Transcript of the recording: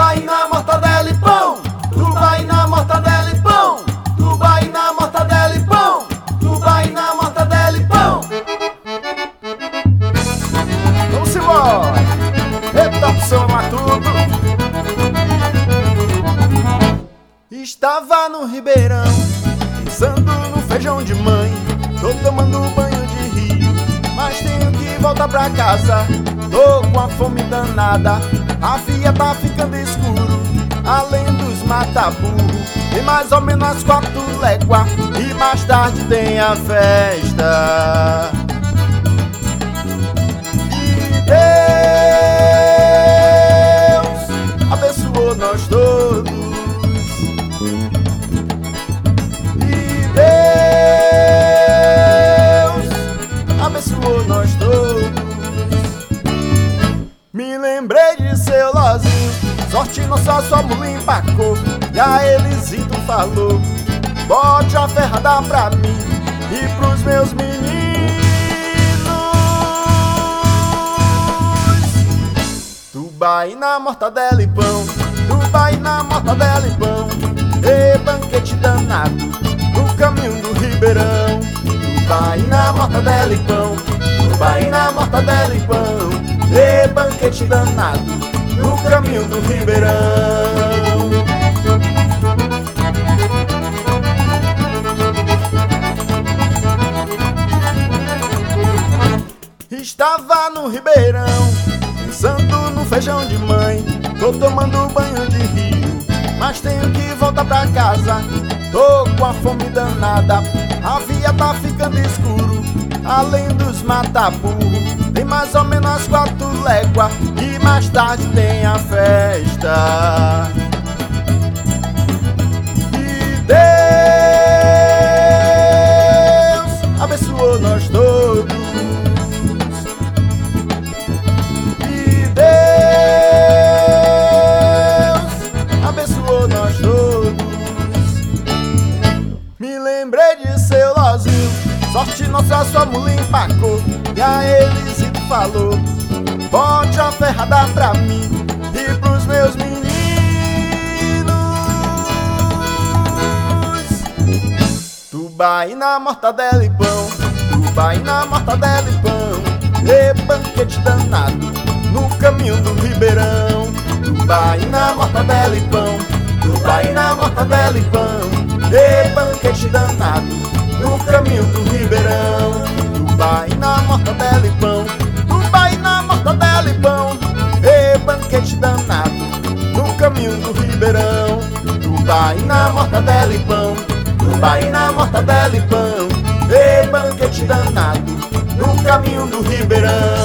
tubaína, mortadela e pão, tubaína, mortadela e pão, tubaína, mortadela e pão, tubaína, mortadela e pão. Vamos embora! Eita, opção matuto. Estava no Ribeirão, pensando no feijão de mãe. Tô tomando banho de rio, mas tenho que voltar pra casa. Tô com a fome danada, a via tá ficando escuro. Além dos mata-burro, tem mais ou menos 4 léguas. E mais tarde tem a festa. E Deus abençoou nós todos. E Deus abençoou nós todos. Me lembrei de seu Lozinho, sorte não só mula empacou. E a Elisito falou: bote a ferrada pra mim e pros meus meninos. Tubaína, mortadela e pão, tubaína, mortadela e pão, e banquete danado no caminho do Ribeirão. Tubaína, mortadela e pão, tubaína, mortadela e pão, e banquete danado no caminho do Ribeirão. Estava no Ribeirão, pensando no feijão de mãe. Tô tomando banho de rio, mas tenho que voltar pra casa. Tô com a fome danada, a via tá ficando escuro. Além dos mata-burro, tem mais ou menos 4 léguas. E mais tarde tem a festa. E Deus abençoou nós todos. E Deus abençoou nós todos. Me lembrei de seu Lozinho, sorte nossa sua mula empacou. E a Elisito falou: bote a ferrada pra mim e pros meus meninos. Tubaína, mortadela e pão, tubaína, mortadela e pão, e banquete danado no caminho do Ribeirão. Tubaína, mortadela e pão, tubaína, mortadela e pão, e banquete danado no caminho do Ribeirão. Tubaína, mortadela e pão, tubaína, mortadela e pão, e banquete danado no caminho do Ribeirão. Tubaína, mortadela e pão, tubaína, mortadela e pão, e banquete danado no caminho do Ribeirão.